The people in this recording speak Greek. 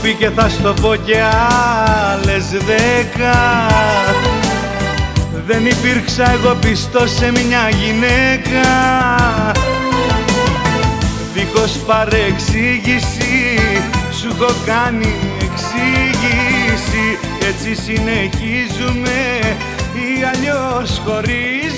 πει και θα στο πω κι άλλες 10. Δεν υπήρξα εγώ πιστός σε μια γυναίκα. Δίχως παρεξήγηση σου έχω κάνει εξήγηση. Έτσι συνεχίζουμε ή αλλιώς χωρίζουμε.